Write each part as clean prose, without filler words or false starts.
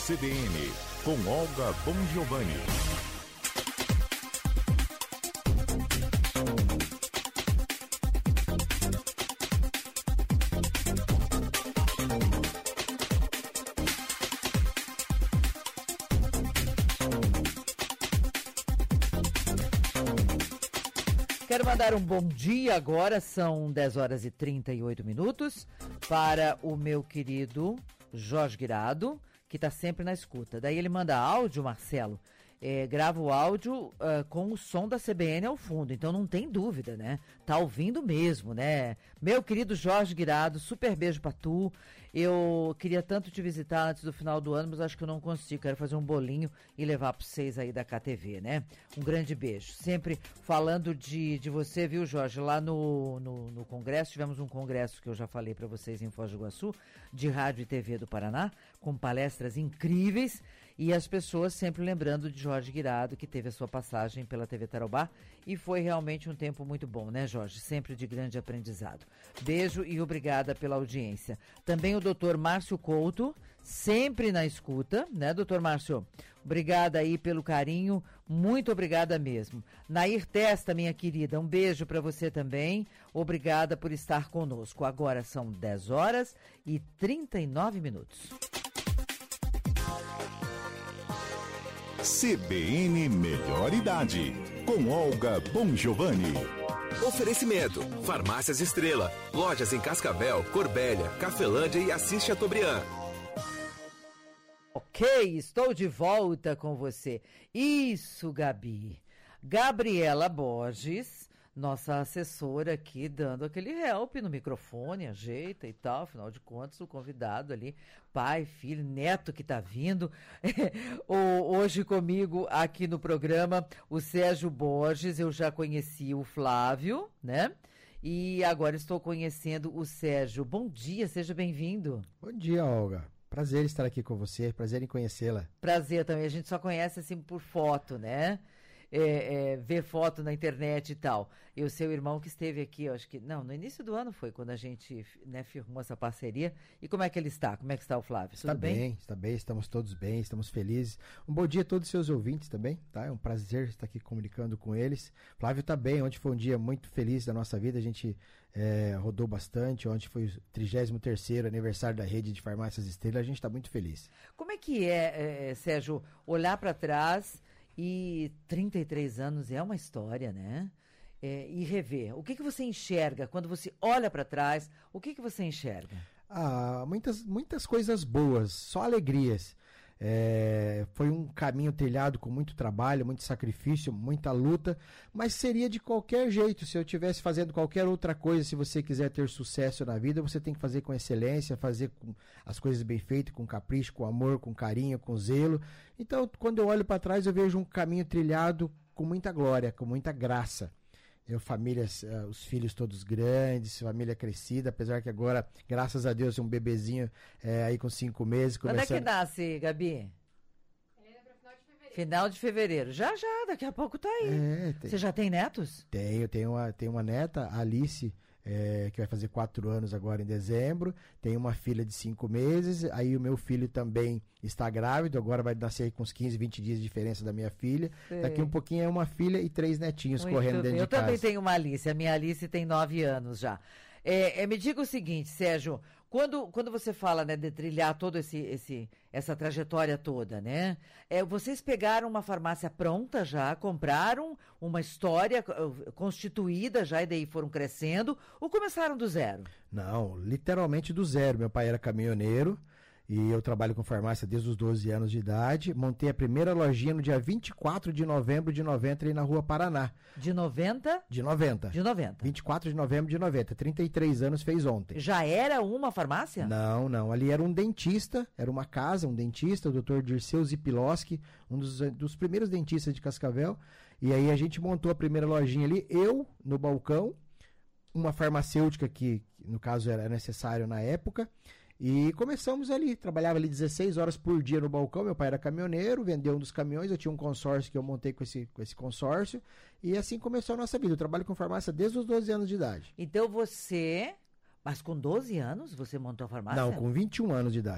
CBN, com Olga Bongiovanni. Quero mandar um bom dia agora, são 10 horas e 38 minutos, para o meu querido Jorge Guirado, que está sempre na escuta. Daí ele manda áudio, Marcelo, grava o áudio com o som da CBN ao fundo, então não tem dúvida, né? Tá ouvindo mesmo, né? Meu querido Jorge Guirado, super beijo pra tu. Eu queria tanto te visitar antes do final do ano, mas acho que eu não consigo. Quero fazer um bolinho e levar pra vocês aí da KTV, né? Um grande beijo. Sempre falando de você, viu, Jorge? Lá no congresso, tivemos um congresso que eu já falei pra vocês em Foz do Iguaçu, de Rádio e TV do Paraná, com palestras incríveis, e as pessoas sempre lembrando de Jorge Guirado, que teve a sua passagem pela TV Tarobá, e foi realmente um tempo muito bom, né, Jorge? Sempre de grande aprendizado. Beijo e obrigada pela audiência. Também o doutor Márcio Couto, sempre na escuta, né, doutor Márcio? Obrigada aí pelo carinho, muito obrigada mesmo. Nair Testa, minha querida, um beijo para você também. Obrigada por estar conosco. Agora são 10 horas e 39 minutos. CBN Melhor Idade, com Olga Bongiovanni. Oferecimento: Farmácias Estrela, lojas em Cascavel, Corbélia, Cafelândia e Assis Chateaubriand. Ok, estou de volta com você. Isso, Gabi. Gabriela Borges, nossa assessora aqui, dando aquele help no microfone, ajeita e tal. Afinal de contas, o convidado ali, pai, filho, neto que tá vindo. Hoje comigo aqui no programa, o Sérgio Borges. Eu já conheci o Flávio, né? E agora estou conhecendo o Sérgio. Bom dia, seja bem-vindo. Bom dia, Olga. Prazer estar aqui com você, prazer em conhecê-la. Prazer também, a gente só conhece assim por foto, né? Ver foto na internet e tal. E o seu irmão que esteve aqui, eu acho que, não, no início do ano foi quando a gente, né, firmou essa parceria. E como é que ele está? Como é que está o Flávio? Está bem? Está bem, estamos todos bem, estamos felizes. Um bom dia a todos os seus ouvintes também, tá? É um prazer estar aqui comunicando com eles. Flávio está bem, ontem foi um dia muito feliz da nossa vida, a gente rodou bastante, ontem foi o 33º aniversário da rede de farmácias Estrela, a gente está muito feliz. Como é que Sérgio, olhar para trás e 33 anos é uma história, né? E rever. O que você enxerga quando você olha para trás? O que você enxerga? Muitas coisas boas, só alegrias. Foi um caminho trilhado com muito trabalho, muito sacrifício, muita luta, mas seria de qualquer jeito. Se eu estivesse fazendo qualquer outra coisa, se você quiser ter sucesso na vida, você tem que fazer com excelência, fazer com as coisas bem feitas, com capricho, com amor, com carinho, com zelo. Então, quando eu olho para trás, eu vejo um caminho trilhado com muita glória, com muita graça. Os filhos todos grandes, família crescida, apesar que agora, graças a Deus, um bebezinho aí com 5 meses. Quando é que nasce, Gabi? Final de fevereiro. Já, daqui a pouco tá aí. Você já tem netos? Tenho uma neta, a Alice, que vai fazer 4 anos agora em dezembro. Tenho uma filha de 5 meses. Aí o meu filho também está grávido, agora vai nascer aí com uns 15, 20 dias de diferença da minha filha. Sei. Daqui um pouquinho é uma filha e 3 netinhos muito correndo dentro de casa. Eu também tenho uma Alice, a minha Alice tem 9 anos já. Me diga o seguinte, Sérgio, quando você fala, né, de trilhar toda essa trajetória toda, né? Vocês pegaram uma farmácia pronta já, compraram uma história constituída já e daí foram crescendo, ou começaram do zero? Não, literalmente do zero. Meu pai era caminhoneiro e eu trabalho com farmácia desde os 12 anos de idade. Montei a primeira lojinha no dia 24 de novembro de 90 ali na Rua Paraná. De 90? De 90. De 90. 24 de novembro de 90. 33 anos fez ontem. Já era uma farmácia? Não. Ali era um dentista, era uma casa, um dentista, o Dr. Dirceu Zipiloski, um dos primeiros dentistas de Cascavel. E aí a gente montou a primeira lojinha ali, eu no balcão, uma farmacêutica que no caso era necessário na época. E começamos ali, trabalhava ali 16 horas por dia no balcão. Meu pai era caminhoneiro, vendeu um dos caminhões, eu tinha um consórcio que eu montei com esse consórcio, e assim começou a nossa vida. Eu trabalho com farmácia desde os 12 anos de idade. Então mas com 12 anos você montou a farmácia? Não, com 21 anos de idade.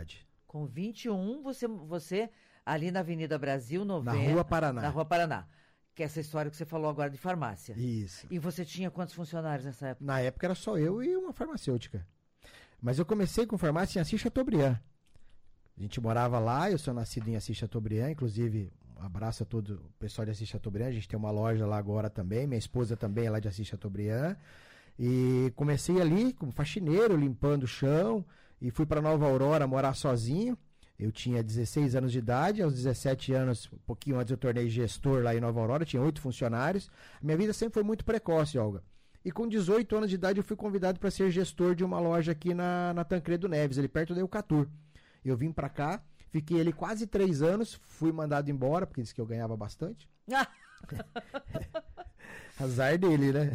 Com 21, você ali na Avenida Brasil, Na Rua Paraná. Na Rua Paraná. Que é essa história que você falou agora de farmácia. Isso. E você tinha quantos funcionários nessa época? Na época era só eu e uma farmacêutica. Mas eu comecei com farmácia em Assis Chateaubriand. A gente morava lá, eu sou nascido em Assis Chateaubriand, inclusive, um abraço a todo o pessoal de Assis Chateaubriand, a gente tem uma loja lá agora também, minha esposa também é lá de Assis Chateaubriand. E comecei ali como faxineiro, limpando o chão, e fui para Nova Aurora morar sozinho. Eu tinha 16 anos de idade, aos 17 anos, um pouquinho antes eu tornei gestor lá em Nova Aurora, tinha 8 funcionários. A minha vida sempre foi muito precoce, Olga. E com 18 anos de idade eu fui convidado para ser gestor de uma loja aqui na Tancredo Neves, ali perto da Eucatur. Eu vim para cá, fiquei ali quase 3 anos, fui mandado embora, porque disse que eu ganhava bastante. Azar dele, né?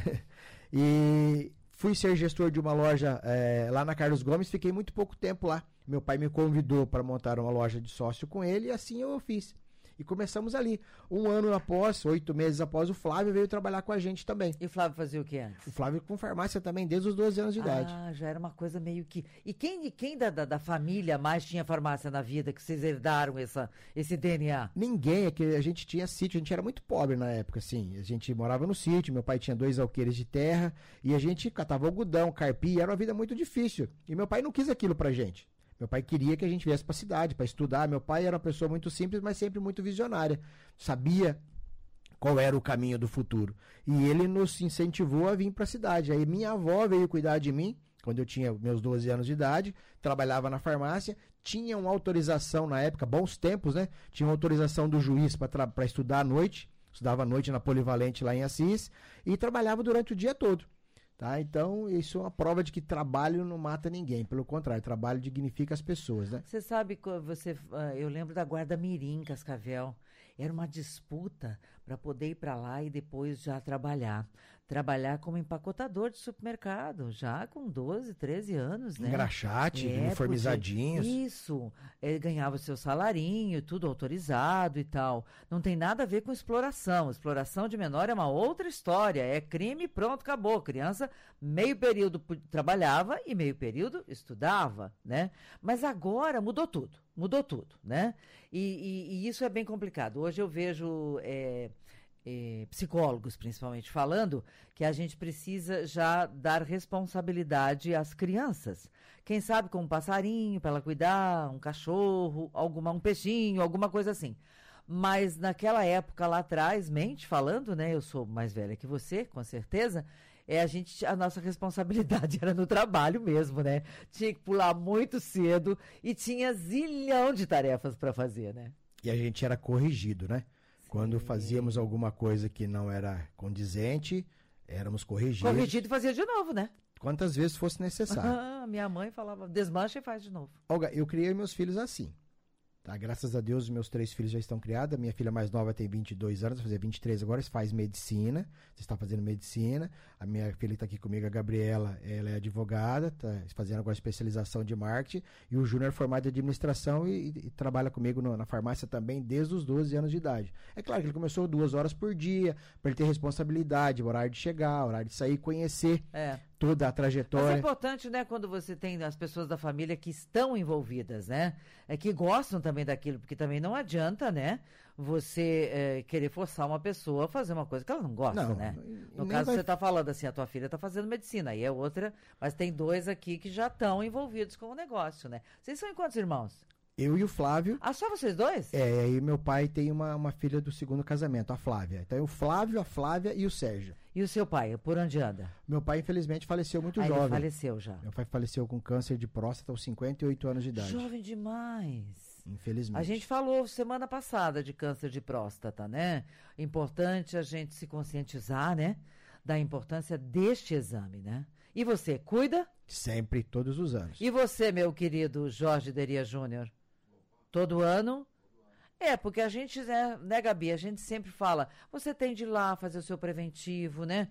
E fui ser gestor de uma loja lá na Carlos Gomes, fiquei muito pouco tempo lá. Meu pai me convidou para montar uma loja de sócio com ele e assim eu fiz. E começamos ali. 1 ano após, 8 meses após, o Flávio veio trabalhar com a gente também. E o Flávio fazia o que antes? O Flávio com farmácia também, desde os 12 anos de idade. Ah, já era uma coisa meio que... E quem da família mais tinha farmácia na vida, que vocês herdaram esse DNA? Ninguém, é que a gente tinha sítio, a gente era muito pobre na época, assim. A gente morava no sítio, meu pai tinha 2 alqueires de terra, e a gente catava algodão, carpia, era uma vida muito difícil. E meu pai não quis aquilo pra gente. Meu pai queria que a gente viesse para a cidade para estudar. Meu pai era uma pessoa muito simples, mas sempre muito visionária. Sabia qual era o caminho do futuro. E ele nos incentivou a vir para a cidade. Aí minha avó veio cuidar de mim, quando eu tinha meus 12 anos de idade, trabalhava na farmácia, tinha uma autorização na época, bons tempos, né? Tinha uma autorização do juiz para estudar à noite. Estudava à noite na Polivalente lá em Assis e trabalhava durante o dia todo. Tá? Então, isso é uma prova de que trabalho não mata ninguém. Pelo contrário, trabalho dignifica as pessoas, né? Você sabe, eu lembro da Guarda Mirim, Cascavel. Era uma disputa para poder ir para lá e depois já trabalhar. Trabalhar como empacotador de supermercado, já com 12, 13 anos, né? Engraxate, uniformizadinhos. Isso, ganhava o seu salarinho, tudo autorizado e tal. Não tem nada a ver com exploração. Exploração de menor é uma outra história. É crime, pronto, acabou. Criança, meio período trabalhava e meio período estudava, né? Mas agora mudou tudo, né? E isso é bem complicado. Hoje eu vejo... psicólogos principalmente falando que a gente precisa já dar responsabilidade às crianças. Quem sabe com um passarinho para ela cuidar, um cachorro, um peixinho, alguma coisa assim. Mas naquela época lá atrás, mente falando, né? Eu sou mais velha que você, com certeza. A nossa responsabilidade era no trabalho mesmo, né? Tinha que pular muito cedo e tinha zilhão de tarefas para fazer, né? E a gente era corrigido, né? Quando fazíamos alguma coisa que não era condizente, éramos corrigidos. Corrigido e fazia de novo, né? Quantas vezes fosse necessário. Minha mãe falava, desmancha e faz de novo. Olga, eu criei meus filhos assim. Tá? Graças a Deus, os meus 3 filhos já estão criados. A minha filha mais nova tem 22 anos, vai fazer 23 agora, faz medicina. Você está fazendo medicina. A minha filha que está aqui comigo, a Gabriela, ela é advogada, está fazendo agora especialização de marketing. E o Júnior é formado em administração e trabalha comigo na farmácia também desde os 12 anos de idade. É claro que ele começou 2 horas por dia, para ele ter responsabilidade, horário de chegar, horário de sair, conhecer toda a trajetória. Mas é importante, né, quando você tem as pessoas da família que estão envolvidas, né? Que gostam também daquilo, porque também não adianta, né? Você querer forçar uma pessoa a fazer uma coisa que ela não gosta, né? No caso, você está falando assim, a tua filha está fazendo medicina, aí é outra, mas tem 2 aqui que já estão envolvidos com o negócio, né? Vocês são em quantos irmãos? Eu e o Flávio. Ah, só vocês 2? E meu pai tem uma filha do segundo casamento, a Flávia. Então, o Flávio, a Flávia e o Sérgio. E o seu pai, por onde anda? Meu pai, infelizmente, faleceu muito jovem. Ele faleceu já. Meu pai faleceu com câncer de próstata aos 58 anos de idade. Jovem demais. Infelizmente. A gente falou semana passada de câncer de próstata, né? Importante a gente se conscientizar, né? Da importância deste exame, né? E você, cuida? Sempre, todos os anos. E você, meu querido Jorge Deria Júnior? Todo ano? Porque a gente, né, Gabi, a gente sempre fala, você tem de ir lá fazer o seu preventivo, né,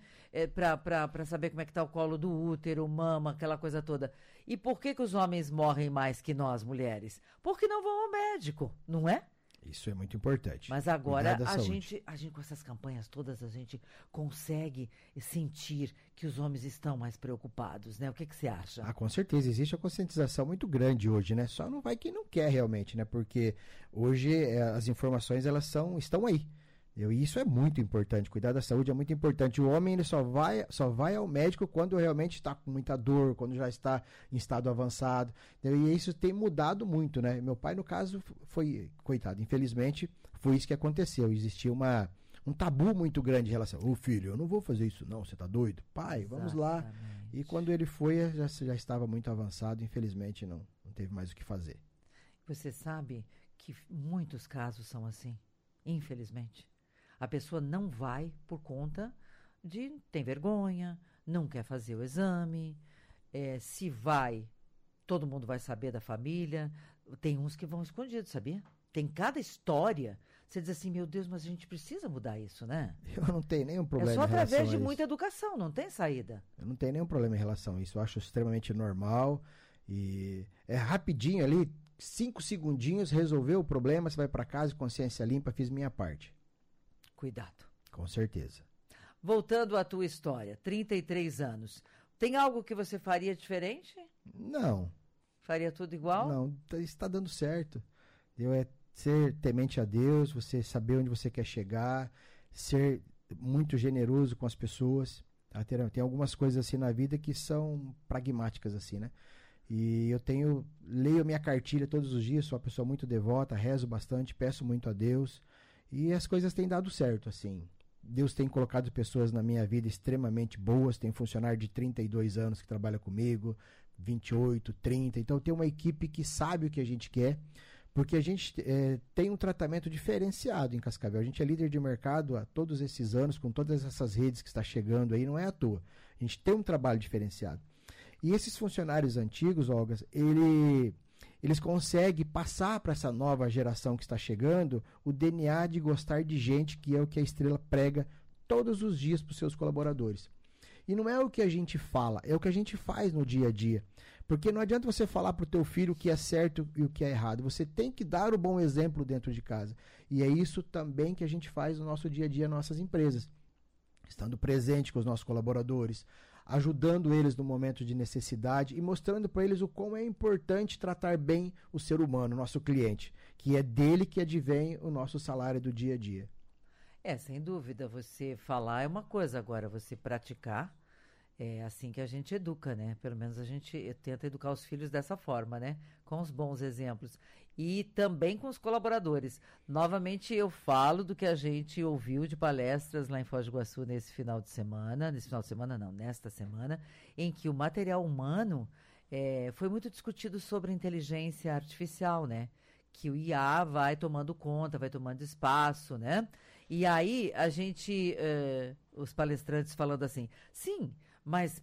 pra saber como é que tá o colo do útero, mama, aquela coisa toda. E por que os homens morrem mais que nós, mulheres? Porque não vão ao médico, não é? Isso é muito importante. Mas agora Cuidar da a saúde. gente, com essas campanhas todas, a gente consegue sentir que os homens estão mais preocupados, né? O que você acha? Ah, com certeza, existe a conscientização muito grande hoje, né? Só não vai quem não quer realmente, né? Porque hoje as informações estão aí. E isso é muito importante, cuidar da saúde é muito importante. O homem ele só vai ao médico quando realmente está com muita dor, quando já está em estado avançado. E isso tem mudado muito, né? Meu pai, no caso, foi, coitado, infelizmente, foi isso que aconteceu. Existia um tabu muito grande em relação, filho, eu não vou fazer isso não, você tá doido? Pai, vamos lá. Exatamente. E quando ele foi, já estava muito avançado, infelizmente não teve mais o que fazer. Você sabe que muitos casos são assim, infelizmente. A pessoa não vai por conta tem vergonha, não quer fazer o exame. Se vai, todo mundo vai saber da família. Tem uns que vão escondidos, sabia? Tem cada história. Você diz assim, meu Deus, mas a gente precisa mudar isso, né? Eu não tenho nenhum problema É só em relação através de a isso. muita educação, não tem saída. Eu não tenho nenhum problema em relação a isso. Eu acho extremamente normal e é rapidinho ali, 5 segundinhos, resolveu o problema, você vai para casa, consciência limpa, fiz minha parte. Cuidado. Com certeza. Voltando à tua história, 33 anos. Tem algo que você faria diferente? Não, Faria tudo igual? não, está dando certo. É ser temente a Deus, você saber onde você quer chegar, ser muito generoso com as pessoas. Tá? Tem algumas coisas assim na vida que são pragmáticas assim, né? E leio a minha cartilha todos os dias, sou uma pessoa muito devota, rezo bastante, peço muito a Deus. E as coisas têm dado certo, assim. Deus tem colocado pessoas na minha vida extremamente boas. Tem funcionário de 32 anos que trabalha comigo, 28, 30. Então tem uma equipe que sabe o que a gente quer, porque a gente tem um tratamento diferenciado em Cascavel. A gente é líder de mercado há todos esses anos, com todas essas redes que está chegando aí, não é à toa. A gente tem um trabalho diferenciado. E esses funcionários antigos, Olga, eles conseguem passar para essa nova geração que está chegando o DNA de gostar de gente, que é o que a Estrela prega todos os dias para os seus colaboradores. E não é o que a gente fala, é o que a gente faz no dia a dia. Porque não adianta você falar para o teu filho o que é certo e o que é errado. Você tem que dar o bom exemplo dentro de casa. E é isso também que a gente faz no nosso dia a dia, nas nossas empresas. Estando presente com os nossos colaboradores, ajudando eles no momento de necessidade e mostrando para eles o como é importante tratar bem o ser humano, o nosso cliente, que é dele que advém o nosso salário do dia a dia. Sem dúvida, você falar é uma coisa, agora você praticar é assim que a gente educa, né? Pelo menos a gente tenta educar os filhos dessa forma, né? Com os bons exemplos. E também com os colaboradores. Novamente eu falo do que a gente ouviu de palestras lá em Foz do Iguaçu nesta semana, em que o material humano foi muito discutido sobre inteligência artificial, né? Que o IA vai tomando conta, vai tomando espaço, né? E aí a gente, os palestrantes falando assim, sim, mas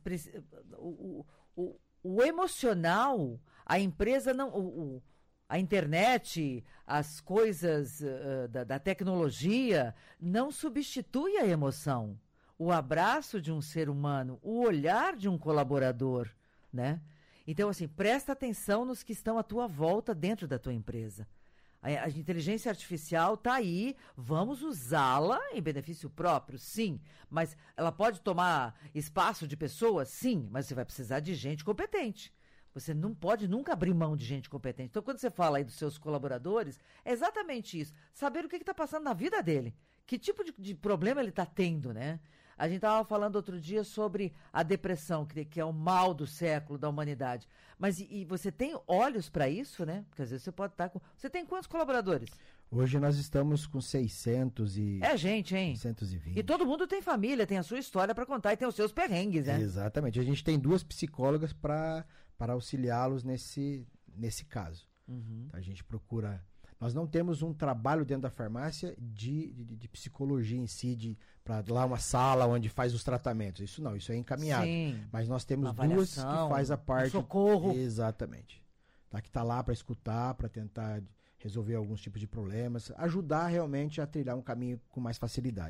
o emocional, a empresa não... A internet, as coisas da tecnologia não substitui a emoção. O abraço de um ser humano, o olhar de um colaborador, né? Então, assim, presta atenção nos que estão à tua volta dentro da tua empresa. A inteligência artificial está aí, vamos usá-la em benefício próprio, sim. Mas ela pode tomar espaço de pessoas? Sim, mas você vai precisar de gente competente. Você não pode nunca abrir mão de gente competente. Então, quando você fala aí dos seus colaboradores, é exatamente isso. Saber o que está passando na vida dele. Que tipo de problema ele está tendo, né? A gente estava falando outro dia sobre a depressão, que é o mal do século, da humanidade. Mas e você tem olhos para isso, né? Porque às vezes você pode estar com... Você tem quantos colaboradores? Hoje nós estamos com 600 e... É gente, hein? 620. E todo mundo tem família, tem a sua história para contar e tem os seus perrengues, né? Exatamente. A gente tem 2 psicólogas para auxiliá-los nesse caso. Uhum. A gente procura... Nós não temos um trabalho dentro da farmácia de psicologia em si, para lá uma sala onde faz os tratamentos. Isso não, isso é encaminhado. Sim. Mas nós temos Uma 2 que avaliação, faz a parte... socorro. Exatamente. Que está lá para escutar, para tentar resolver alguns tipos de problemas, ajudar realmente a trilhar um caminho com mais facilidade. É porque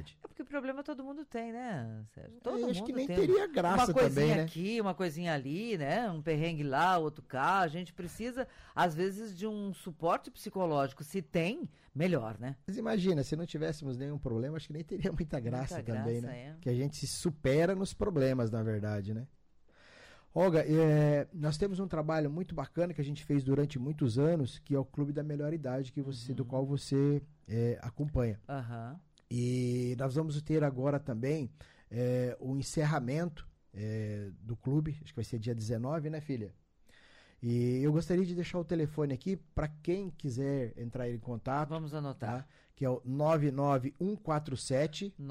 problema todo mundo tem, né, Sérgio? Todo Eu mundo acho que nem tem teria graça uma coisinha também, né? aqui, uma coisinha ali, né? Um perrengue lá, outro cá. A gente precisa, às vezes, de um suporte psicológico. Se tem, melhor, né? Mas imagina, se não tivéssemos nenhum problema, acho que nem teria muita graça Muita também, graça, né? é. Que a gente se supera nos problemas, na verdade, né? Olga, nós temos um trabalho muito bacana que a gente fez durante muitos anos, que é o Clube da Melhor Idade, do qual você acompanha. Aham. E nós vamos ter agora também o encerramento do clube, acho que vai ser dia 19, né, filha? E eu gostaria de deixar o telefone aqui para quem quiser entrar em contato. Vamos anotar. Tá? Que é o 99147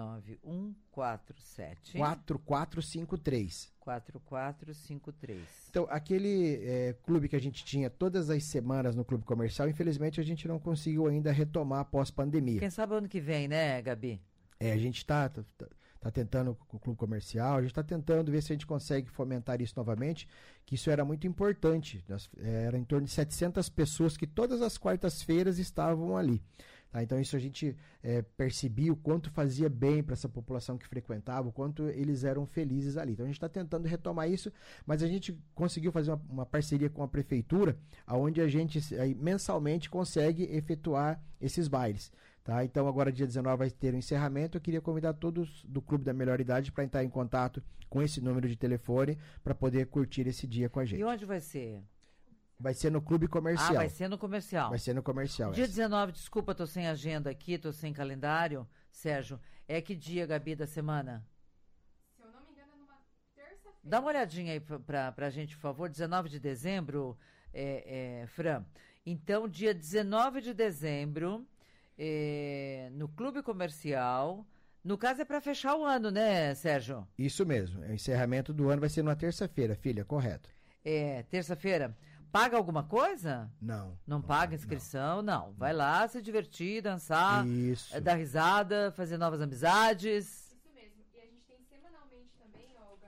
99147 4453. 4453. Então, aquele clube que a gente tinha todas as semanas no clube comercial, infelizmente a gente não conseguiu ainda retomar após pandemia. Quem sabe ano que vem, né, Gabi? A gente está tentando com o clube comercial, a gente está tentando ver se a gente consegue fomentar isso novamente, que isso era muito importante. Era em torno de 700 pessoas que todas as quartas-feiras estavam ali. Tá? Então isso a gente percebia o quanto fazia bem para essa população que frequentava, o quanto eles eram felizes ali. Então a gente está tentando retomar isso, mas a gente conseguiu fazer uma parceria com a prefeitura, onde a gente mensalmente consegue efetuar esses bailes. Tá? Então agora dia 19 vai ter o encerramento. Eu queria convidar todos do Clube da Melhor Idade para entrar em contato com esse número de telefone para poder curtir esse dia com a gente. E onde vai ser? Vai ser no Clube Comercial. Vai ser no comercial. Vai ser no comercial. Dia 19, desculpa, tô sem agenda aqui, tô sem calendário. Sérgio, é que dia, Gabi, da semana? Se eu não me engano, é numa terça-feira. Dá uma olhadinha aí pra gente, por favor. 19 de dezembro, Fran. Então, dia 19 de dezembro, no Clube Comercial. No caso, é para fechar o ano, né, Sérgio? Isso mesmo. O encerramento do ano vai ser numa terça-feira, filha, correto. Terça-feira. Paga alguma coisa? Não paga inscrição? Não. Vai lá se divertir, dançar, Isso. Dar risada, fazer novas amizades. Isso mesmo. E a gente tem semanalmente também, Olga,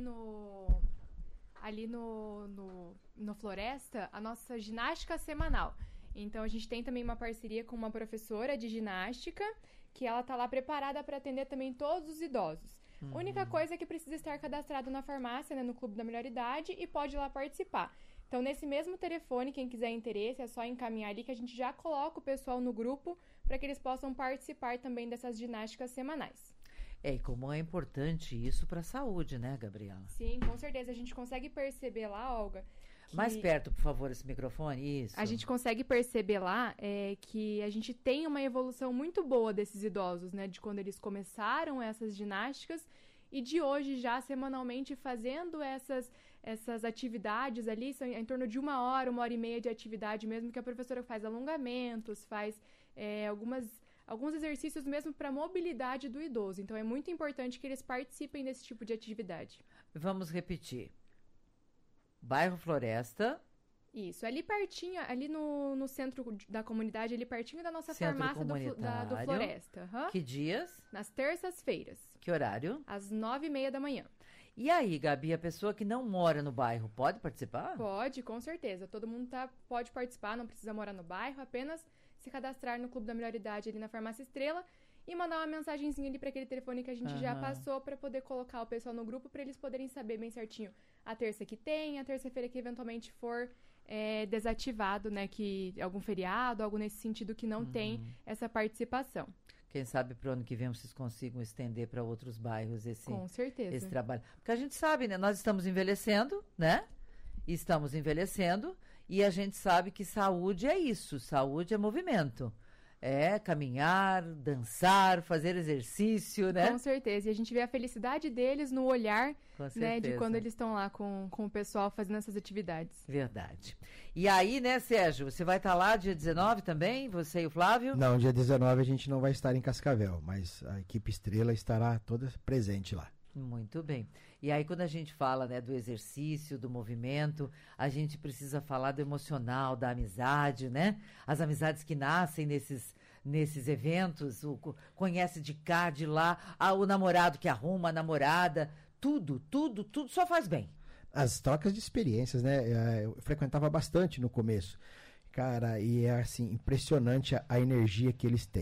ali no Floresta, a nossa ginástica semanal. Então a gente tem também uma parceria com uma professora de ginástica, que ela tá lá preparada para atender também todos os idosos. A única coisa é que precisa estar cadastrado na farmácia, né, no Clube da Melhor Idade, e pode ir lá participar. Então, nesse mesmo telefone, quem quiser interesse, é só encaminhar ali que a gente já coloca o pessoal no grupo para que eles possam participar também dessas ginásticas semanais. E como é importante isso para a saúde, né, Gabriela? Sim, com certeza. A gente consegue perceber lá, Olga... Mais perto, por favor, esse microfone, isso. A gente consegue perceber lá que a gente tem uma evolução muito boa desses idosos, né? De quando eles começaram essas ginásticas e de hoje já semanalmente fazendo essas atividades ali, são em torno de 1 e meia de atividade mesmo, que a professora faz alongamentos, faz alguns exercícios mesmo para mobilidade do idoso. Então é muito importante que eles participem desse tipo de atividade. Vamos repetir. Bairro Floresta. Isso, ali pertinho, ali no centro da comunidade, ali pertinho da nossa Centro farmácia do Floresta. Uhum. Que dias? Nas terças-feiras. Que horário? Às 9h30 da manhã. E aí, Gabi, a pessoa que não mora no bairro pode participar? Pode, com certeza. Todo mundo pode participar, não precisa morar no bairro, apenas se cadastrar no Clube da Melhor Idade ali na Farmácia Estrela e mandar uma mensagenzinha ali para aquele telefone que a gente já passou para poder colocar o pessoal no grupo para eles poderem saber bem certinho a terça que tem, a terça-feira que eventualmente for desativado, né, que algum feriado, algo nesse sentido que não tem essa participação. Quem sabe para o ano que vem vocês consigam estender para outros bairros Com certeza. esse trabalho. Porque a gente sabe, né, nós estamos envelhecendo, né? Estamos envelhecendo e a gente sabe que saúde é isso, saúde é movimento. É caminhar, dançar, fazer exercício, né? Com certeza. E a gente vê a felicidade deles no olhar, né, de quando eles estão lá com o pessoal fazendo essas atividades. Verdade. E aí, né, Sérgio, você vai estar lá dia 19 também, você e o Flávio? Não, dia 19 a gente não vai estar em Cascavel, mas a equipe Estrela estará toda presente lá. Muito bem. E aí, quando a gente fala, né, do exercício, do movimento, a gente precisa falar do emocional, da amizade, né? As amizades que nascem nesses eventos, conhece de cá, de lá, o namorado que arruma, a namorada, tudo só faz bem. As trocas de experiências, né? Eu frequentava bastante no começo. Cara, e é assim, impressionante a energia que eles têm.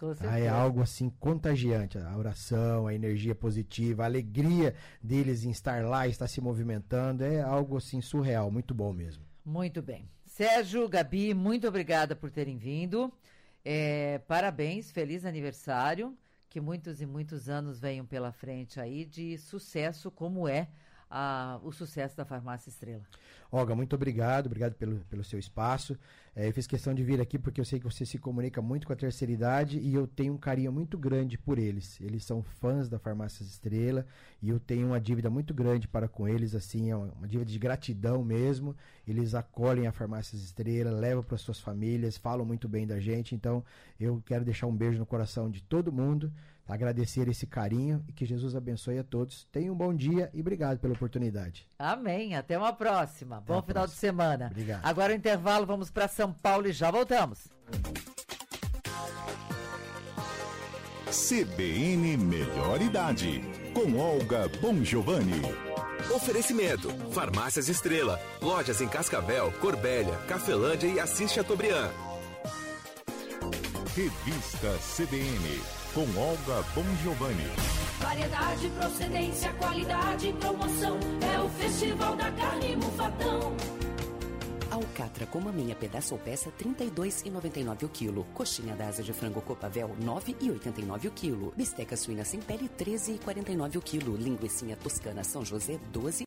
Com Tá? certeza. É algo assim contagiante. A oração, a energia positiva, a alegria deles em estar lá, estar se movimentando, é algo assim surreal, muito bom mesmo. Muito bem. Sérgio, Gabi, muito obrigada por terem vindo. Parabéns, feliz aniversário. Que muitos e muitos anos venham pela frente aí de sucesso, como é o sucesso da Farmácia Estrela. Olga, muito obrigado pelo seu espaço. Eu fiz questão de vir aqui porque eu sei que você se comunica muito com a terceira idade e eu tenho um carinho muito grande por eles. Eles são fãs da Farmácia Estrela e eu tenho uma dívida muito grande para com eles, assim, é uma dívida de gratidão mesmo. Eles acolhem a Farmácia Estrela, levam para suas famílias, falam muito bem da gente, então eu quero deixar um beijo no coração de todo mundo, agradecer esse carinho e que Jesus abençoe a todos. Tenham um bom dia e obrigado pela oportunidade. Amém. Até uma próxima. Bom final de semana. Obrigado. Agora o intervalo, vamos para São Paulo e já voltamos. CBN Melhor Idade, com Olga Bongiovanni. Oferecimento: Farmácias Estrela, lojas em Cascavel, Corbélia, Cafelândia e Assis Chateaubriand. Revista CBN, com Olga Bongiovanni. Variedade, procedência, qualidade e promoção. É o Festival da Carne Mufatão. Alcatra com maminha pedaço ou peça R$ 32,99 o quilo. Coxinha da asa de frango Copavel R$ 9,89 o quilo. Bisteca suína sem pele R$ 13,49 o quilo. Linguicinha toscana São José R$ 12,00